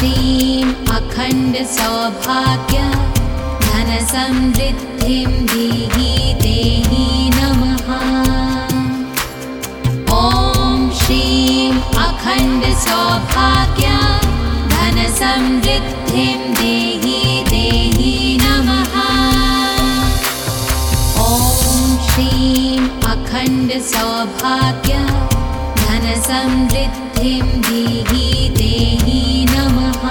श्रीं अखण्ड सौभाग्य धनसमृद्धिं देहि देहि नमः। ॐ श्रीं अखण्ड सौभाग्य धनसमृद्धिं देहि देहि नमः। ॐ श्रीं अखण्ड सौभाग्य धनसमृद्धिं देहि देहि नमः।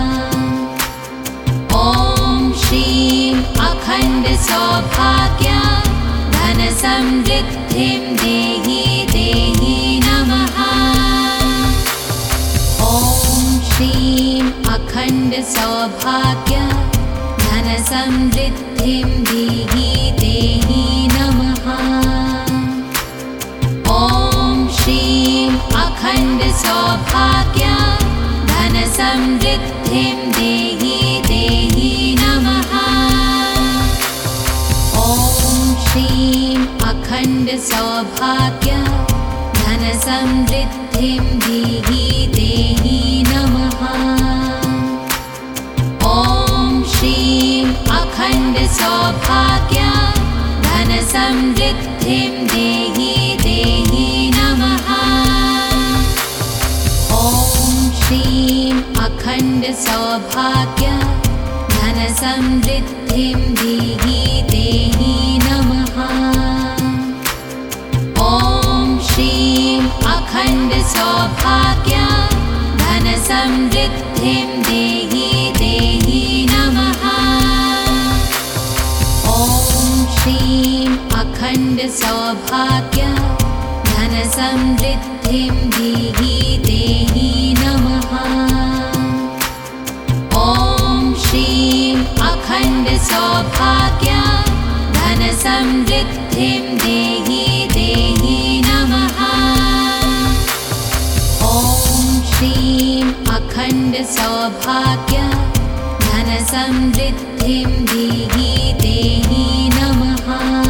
ॐ श्रीं अखण्ड सौभाग्य धनसमृद्धिं देहि देहि नमः। ॐ श्रीं अखण्ड सौभाग्य धनसमृद्धिं देहि देहि नमः। ॐ श्रीं अखण्ड सौभाग्य धनसमृद्धिं देहि देहि नमः। ॐ श्रीं अखण्ड सौभाग्य धनसमृद्धिं देहि देहि नमः। ॐ श्रीं अखण्ड सौभाग्य धनसमृद्धिं देहि देहि नमः। ॐ श्रीं अखण्ड सौभाग्य धनसमृद्धिं देहि देहि नमः। ॐ श्रीं अखण्ड सौभाग्य धनसमृद्धिं देहि देहि नमः। ॐ श्रीं अखण्ड सौभाग्य धनसमृद्धिं देहि देहि नमः। ॐ श्रीं अखण्ड सौभाग्य धनसमृद्धिं देहि देहि नमः। ॐ श्रीं अखण्ड सौभाग्य धनसमृद्धिं देहि देहि नमः।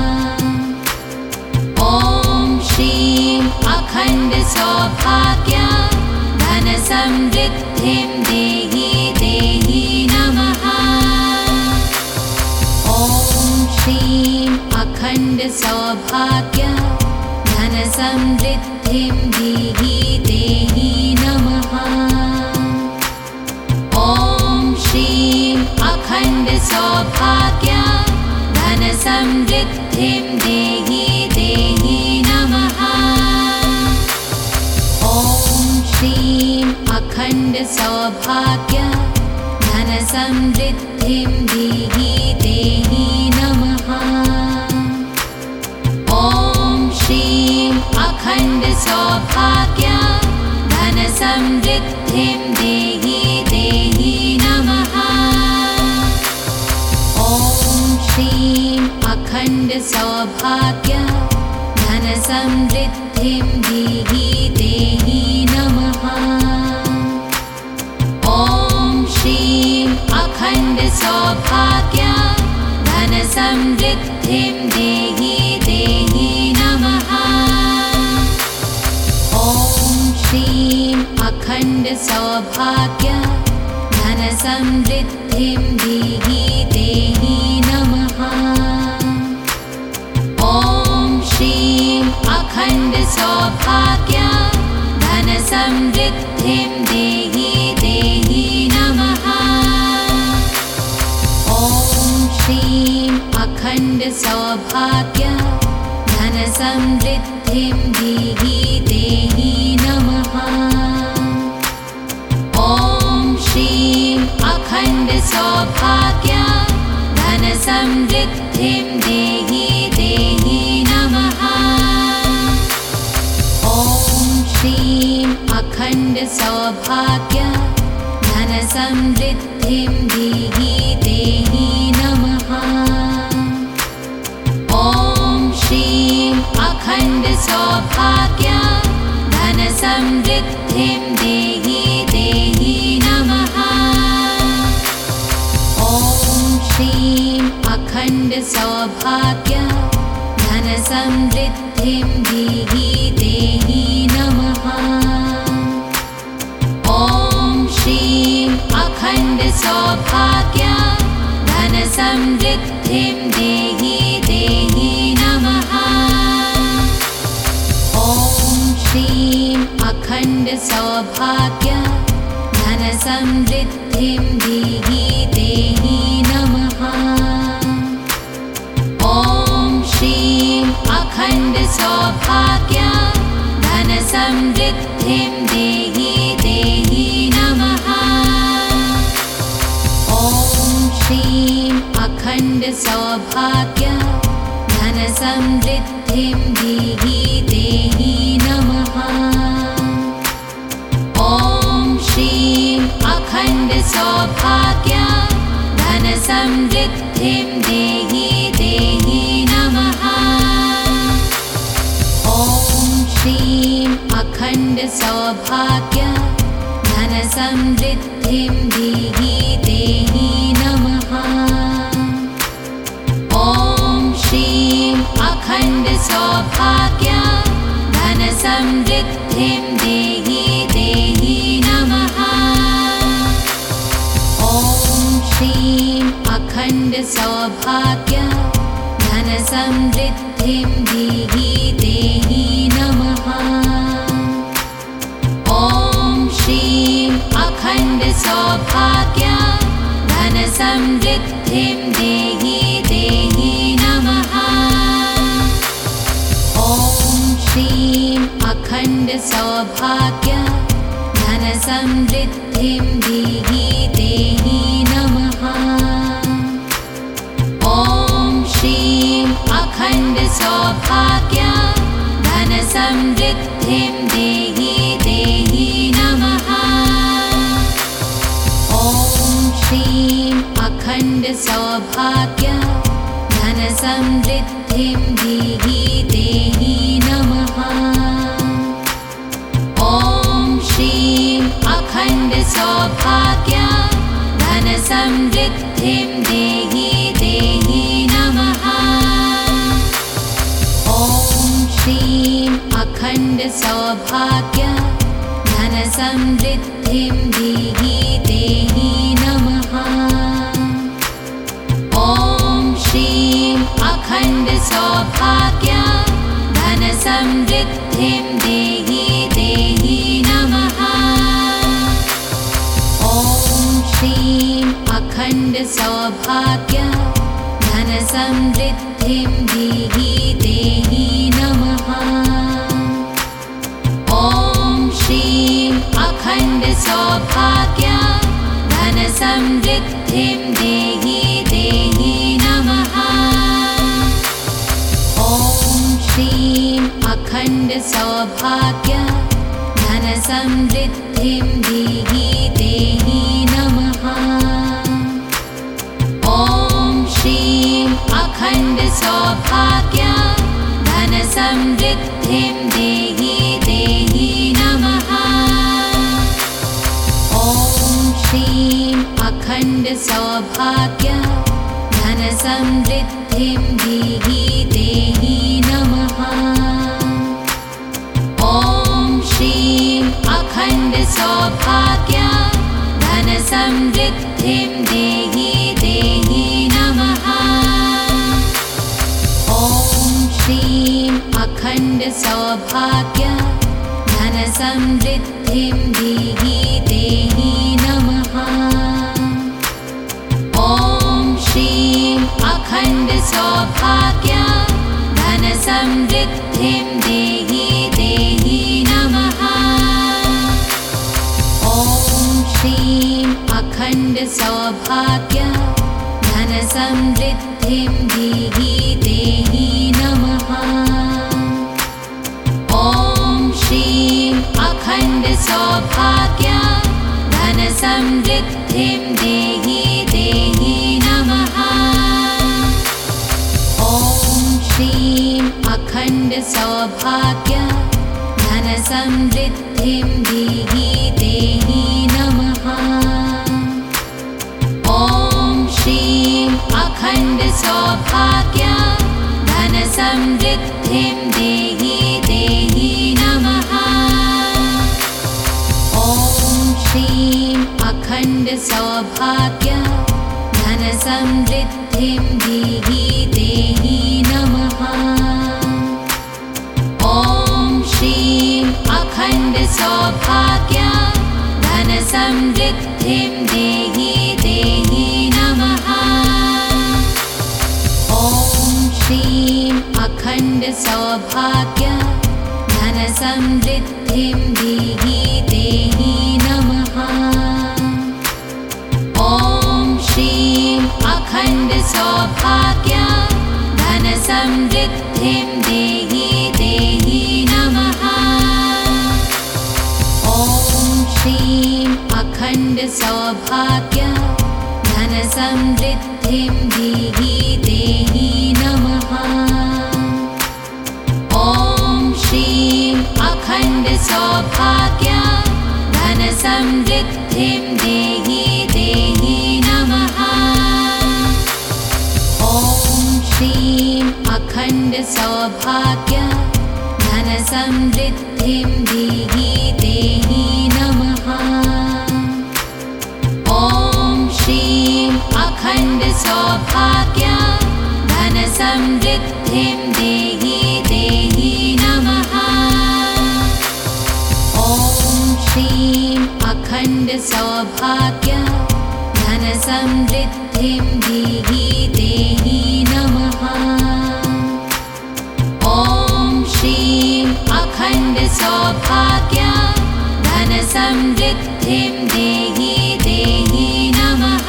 ॐ श्रीं अखण्ड सौभाग्य धनसमृद्धिं देहि देहि नमः। ॐ श्रीं अखण्ड सौभाग्य धनसमृद्धिं देहि देहि नमः। ॐ श्रीं अखण्ड सौभाग्य धनसमृद्धिं देहि देहि नमः। ॐ श्रीं अखण्ड सौभाग्य धनसमृद्धिं देहि देहि नमः। ॐ श्रीं अखण्ड सौभाग्य धनसमृद्धिं देहि देहि नमः। ॐ श्रीं अखण्ड सौभाग्य धनसमृद्धिं देहि देहि नमः। ॐ श्रीं अखण्ड सौभाग्य धनसमृद्धिं देहि देहि नमः। ॐ श्रीं अखण्ड सौभाग्य धनसमृद्धिं देहि देहि नमः। ॐ श्रीं अखण्ड सौभाग्य धनसमृद्धिं देहि देहि नमः। ॐ श्रीं अखण्ड सौभाग्य धनसमृद्धिं देहि देहि नमः। ॐ श्रीं अखण्ड सौभाग्य धनसमृद्धिं देहि देहि नमः। ॐ श्रीं अखण्ड सौभाग्य धनसमृद्धिं देहि देहि नमः। ॐ श्रीं अखण्ड सौभाग्य धनसमृद्धिं देहि देहि नमः। ॐ श्रीं अखण्ड सौभाग्य धनसमृद्धिं देहि देहि नमः। ॐ श्रीं सौभाग्य धनसमृद्धिं देहि देहि नमः। ॐ श्रीं अखण्ड सौभाग्य धनसमृद्धिं देहि देहि नमः। ॐ श्रीं अखण्ड सौभाग्य धनसमृद्धिं देहि देहि नमः। ॐ श्रीं अखण्ड सौभाग्य धनसमृद्धिं देहि देहि नमः। ॐ श्रीं अखण्ड सौभाग्य धनसमृद्धिं देहि देहि नमः। ॐ श्रीं अखण्ड सौभाग्य धनसमृद्धिं देहि देहि नमः। ॐ श्रीं अखण्ड सौभाग्य धनसमृद्धिं देहि देहि नमः। ॐ श्रीं अखण्ड सौभाग्य धनसमृद्धिं देहि देहि नमः। ॐ श्रीं अखण्ड सौभाग्य धनसमृद्धिं देहि देहि नमः। ॐ श्रीं अखण्ड सौभाग्य धनसमृद्धिं देहि देहि नमः। ॐ श्रीं अखण्ड सौभाग्य धनसमृद्धिं देहि देहि नमः। ॐ श्रीं अखण्ड सौभाग्य धनसमृद्धिं देहि देहि नमः। ॐ श्रीं अखण्ड सौभाग्य धनसमृद्धिं देहि देहि नमः। ॐ श्रीं अखण्ड सौभाग्य धनसमृद्धिं देहि देहि नमः। ॐ श्रीं अखण्ड सौभाग्य धनसमृद्धिं देहि देहि नमः। ॐ श्रीं अखण्ड सौभाग्य धनसमृद्धिं देहि देहि नमः। ॐ श्रीं अखण्ड सौभाग्य धनसमृद्धिं देहि देहि नमः। ॐ श्रीं अखण्ड सौभाग्य धनसमृद्धिं देहि देहि नमः। ॐ श्रीं अखण्ड सौभाग्य धनसमृद्धिं देहि देहि नमः। ॐ श्रीं अखण्ड सौभाग्य धनसमृद्धिं देहि देहि नमः। ॐ श्रीं अखण्ड सौभाग्य धनसमृद्धिं देहि देहि नमः। ॐ श्रीं अखण्ड सौभाग्य धनसमृद्धिं देहि देहि नमः। ॐ श्रीं अखण्ड सौभाग्य धनसमृद्धिं देहि देहि नमः। ॐ श्रीं अखण्ड सौभाग्य धनसमृद्धिं देहि देहि नमः। ॐ श्रीं अखण्ड सौभाग्य धनसमृद्धिं देहि देहि नमः। ॐ श्रीं अखण्ड सौभाग्य धनसमृद्धिं देहि देहि नमः। ॐ श्रीं अखण्ड सौभाग्य धनसमृद्धिं देहि देहि नमः। ॐ श्रीं अखण्ड सौभाग्य धन समृद्धिं देहि देहि नमः। ॐ श्रीं अखण्ड सौभाग्य धन समृद्धिं देहि देहि नमः। ॐ श्रीं अखण्ड सौभाग्य धन समृद्धिं देहि देहि नमः। ॐ श्रीं अखण्ड सौभाग्य धन समृद्धिं देहि देहि नमः। ॐ श्रीं अखण्ड सौभाग्य धन समृद्धिं देहि देहि नमः। ॐ श्रीं अखण्ड सौभाग्य धन समृद्धिं देहि देहि नमः। ॐ श्रीं अखण्ड सौभाग्य धन समृद्धिं देहि देहि नमः। ॐ श्रीं अखण्ड सौभाग्य धन समृद्धिं देहि देहि नमः। ॐ श्रीं अखण्ड सौभाग्य धन समृद्धिं देहि देहि नमः। ॐ श्रीं अखण्ड सौभाग्य धन समृद्धिं देहि देहि नमः।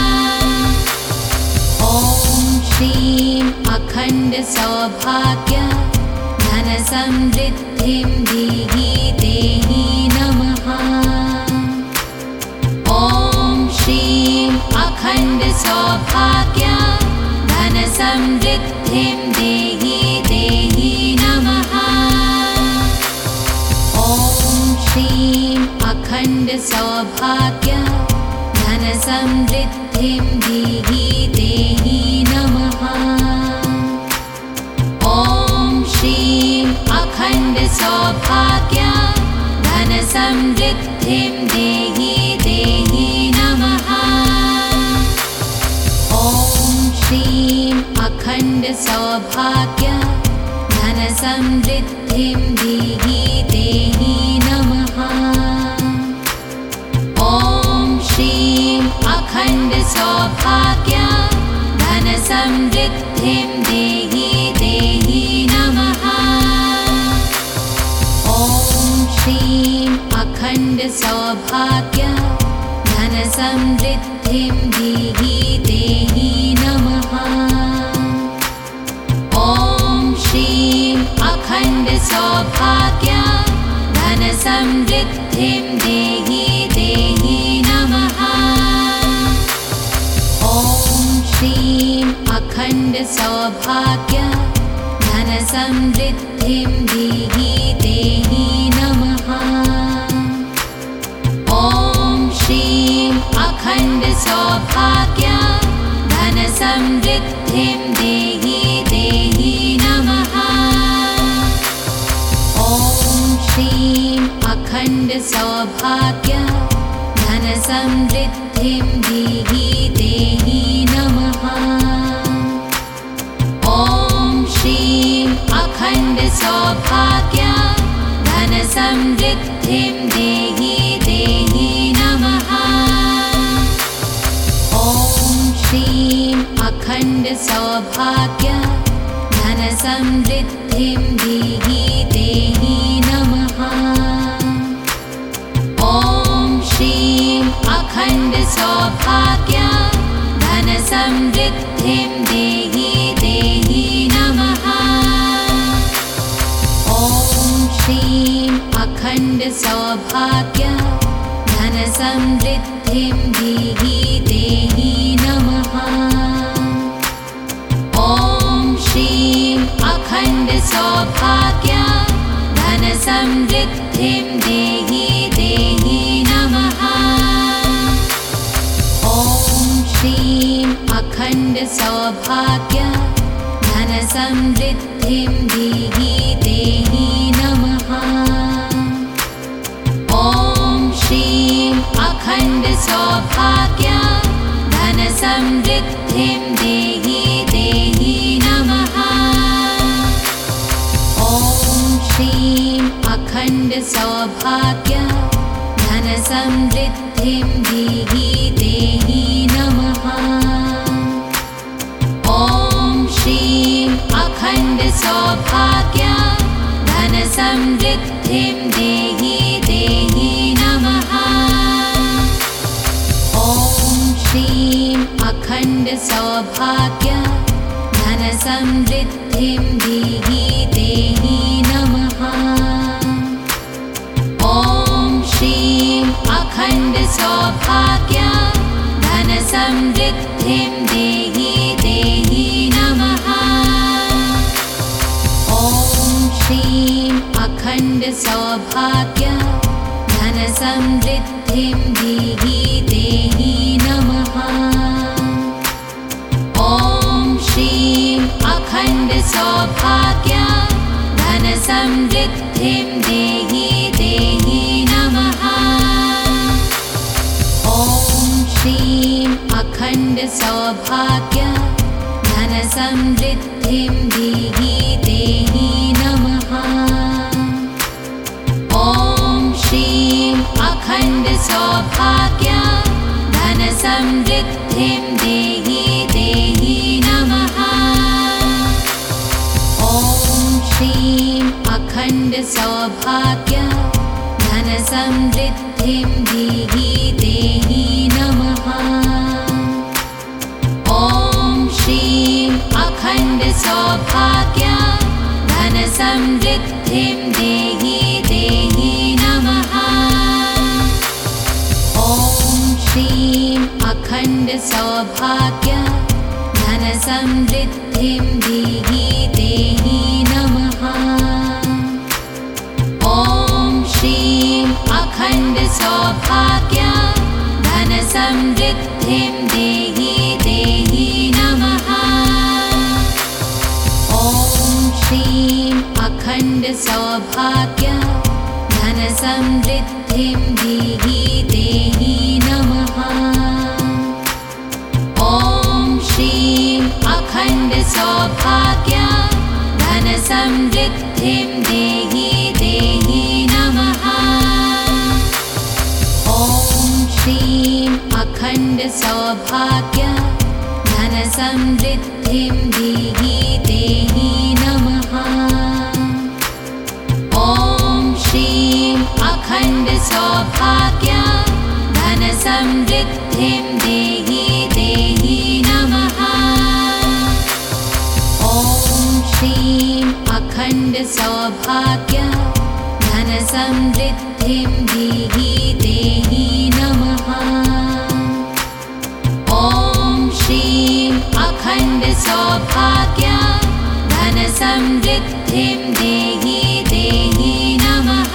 ॐ श्रीं अखण्ड सौभाग्य धन समृद्धिं देहि देहि नमः। ॐ श्रीं अखण्ड सौभाग्य धन समृद्धिं देहि देहि नमः। ॐ श्रीं अखण्ड सौभाग्य धन समृद्धिं देहि देहि नमः। ॐ श्रीं अखण्ड सौभाग्य धन समृद्धिं देहि देहि नमः। ॐ श्रीं अखण्ड सौभाग्य धन समृद्धिं देहि देहि नमः। ॐ श्रीं अखण्ड सौभाग्य धन समृद्धिं देहि देहि नमः। ॐ श्रीं अखण्ड सौभाग्य धन समृद्धिं देहि देहि नमः। ॐ श्रीं अखण्ड सौभाग्य धन समृद्धिं देहि देहि नमः। ॐ श्रीं अखण्ड सौभाग्य धन समृद्धिं देहि देहि नमः। ॐ श्रीं अखण्ड सौभाग्य धन समृद्धिं देहि देहि नमः। ॐ श्रीं अखण्ड सौभाग्य धन समृद्धिं देहि देहि नमः। ॐ श्रीं अखण्ड सौभाग्य धन समृद्धिं देहि देहि नमः। ॐ श्रीं अखण्ड सौभाग्य धन समृद्धिं देहि देहि नमः। ॐ श्रीं अखण्ड सौभाग्य धन समृद्धिं देहि देहि नमः। ॐ श्रीं अखण्ड सौभाग्य धन समृद्धिं देहि देहि नमः। ॐ श्रीं अखण्ड सौभाग्य धन समृद्धिं देहि देहि नमः। ॐ श्रीं अखण्ड सौभाग्य धन समृद्धिं देहि देहि नमः। ॐ श्रीं अखण्ड सौभाग्य धनसमृद्धिं देहि देहि नमः। ॐ श्रीं अखण्डसौभाग्य धनसमृद्धिं देहि देहि नमः। ॐ श्रीं अखण्डसौभाग्य धनसमृद्धिं देहि देहि नमः। ॐ श्रीं अखण्डसौभाग्य धनसमृद्धिं देहि देहि नमः। ॐ श्रीं अखण्डसौभाग्य धनसमृद्धिं देहि देहि नमः। ॐ श्रीं अखण्डसौभाग्य धनसमृद्धिं देहि देहि नमः। ॐ श्रीं अखण्डसौभाग्य धनसमृद्धिं देहि देहि नमः। ॐ श्रीं अखण्डसौभाग्य धनसमृद्धिं देहि देहि नमः। ॐ श्रीं अखण्डसौभाग्य धनसमृद्धिं देहि देहि नमः। ॐ श्रीं अखण्डसौभाग्य धनसमृद्धिं देहि देहि नमः। ॐ श्रीं अखण्डसौभाग्य धनसमृद्धिं देहि देहि नमः। ॐ श्रीं अखण्डसौभाग्य धनसमृद्धिं देहि देहि नमः। ॐ श्रीं अखण्डसौभाग्य धनसमृद्धिं देहि देहि नमः। ॐ श्रीं अखण्डसौभाग्य धनसमृद्धिं देहि देहि नमः। ॐ श्रीं अखण्डसौभाग्य धनसमृद्धिं देहि देहि नमः। ॐ श्रीं अखण्डसौभाग्य धनसमृद्धिं देहि देहि नमः। ॐ श्रीं अखण्डसौभाग्य धनसमृद्धिं देहि देहि नमः। ॐ श्रीं अखण्डसौभाग्य धनसमृद्धिं देहि देहि नमः। ॐ श्रीं अखण्डसौभाग्य धनसमृद्धिं देहि देहि नमः।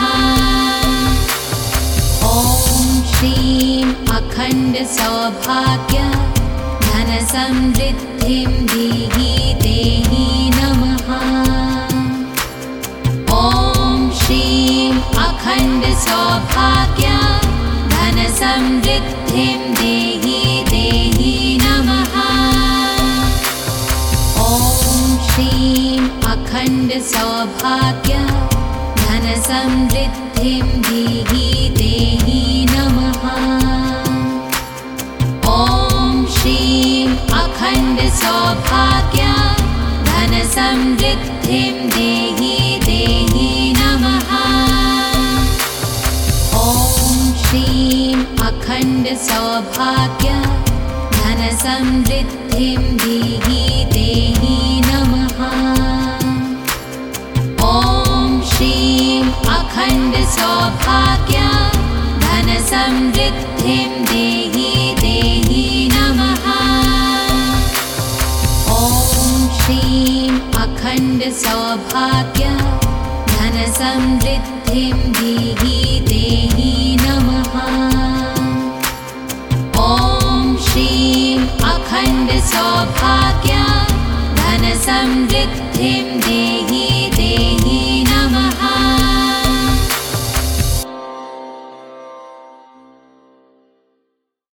ॐ श्रीं अखण्डसौभाग्य धनसमृद्धिं देहि देहि नमः। ॐ श्रीं अखण्डसौभाग्य धनसमृद्धिं देहि देहि नमः। ॐ श्रीं अखण्डसौभाग्य धनसमृद्धिं देहि देहि नमः। ॐ श्रीं अखण्डसौभाग्य धनसमृद्धिं देहि देहि नमः। ॐ श्रीं अखण्डसौभाग्य धनसमृद्धिं देहि देहि नमः। ॐ श्रीं अखण्डसौभाग्य धनसमृद्धिं देहि देहि नमः। ॐ श्रीं अखण्डसौभाग्य धनसमृद्धिं देहि देहि नमः। ॐ श्रीं अखण्डसौभाग्य धनसमृद्धिं देहि